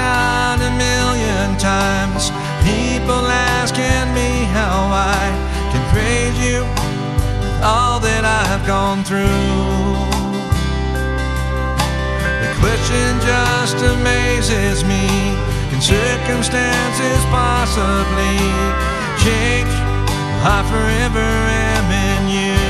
count 1,000,000 times. People asking me how I can praise you with all that I've gone through. The question just amazes me. Can circumstances possibly change? I forever am in you.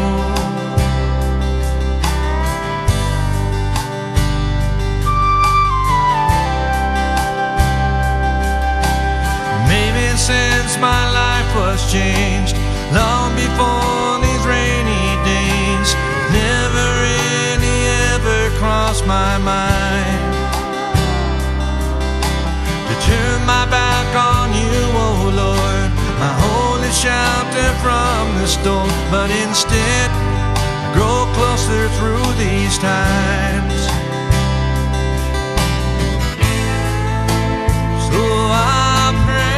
Since my life was changed, long before these rainy days, never really ever crossed my mind to turn my back on you, oh Lord, my only shelter from the storm. But instead, I grow closer through these times. So I pray,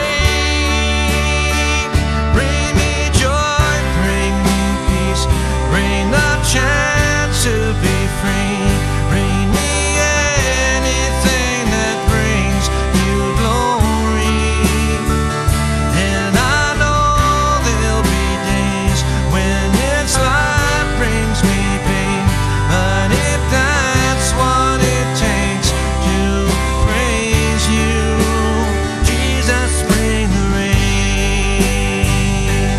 chance to be free. Bring me anything that brings you glory. And I know there'll be days when this life brings me pain. But if that's what it takes to praise you, Jesus, bring the rain.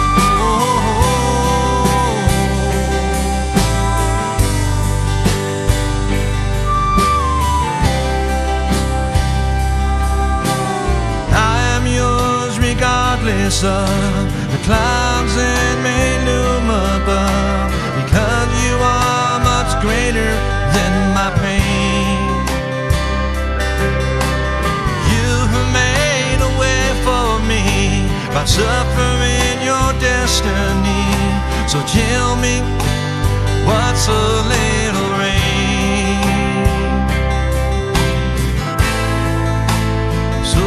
Regardless of the clouds that may loom above, because you are much greater than my pain. You have made a way for me by suffering your destiny. So tell me, what's a little rain? So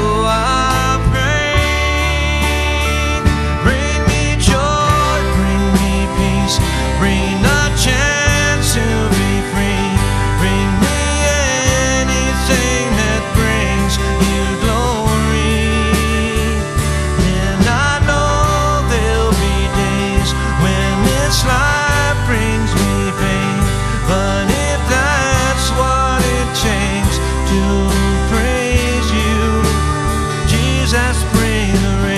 bring a chance to be free. Bring me anything that brings you glory. And I know there'll be days when this life brings me pain. But if that's what it takes to praise you, Jesus, bring the rain.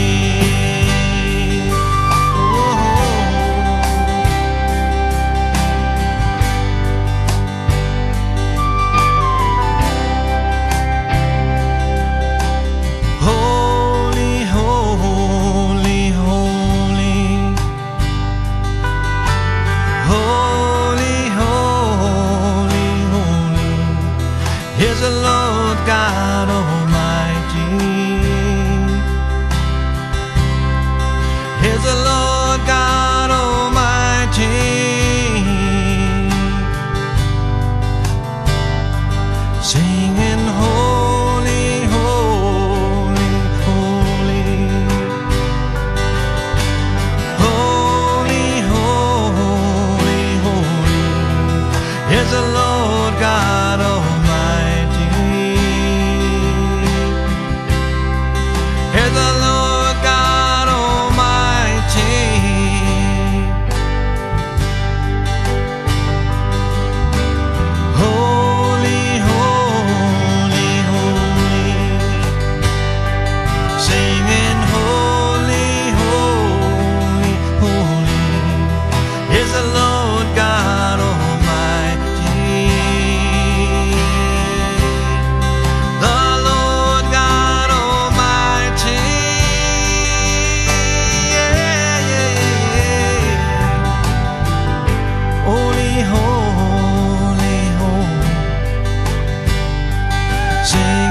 Is the Lord God Almighty. Is the Lord God Almighty. Singing holy, holy, holy. Holy, holy, holy. Is the Lord God Almighty. Is the Lord God Almighty. Holy, holy, holy. Singing holy, holy, holy. Is the Lord God Almighty. The Lord God Almighty. Holy, holy, holy. Sing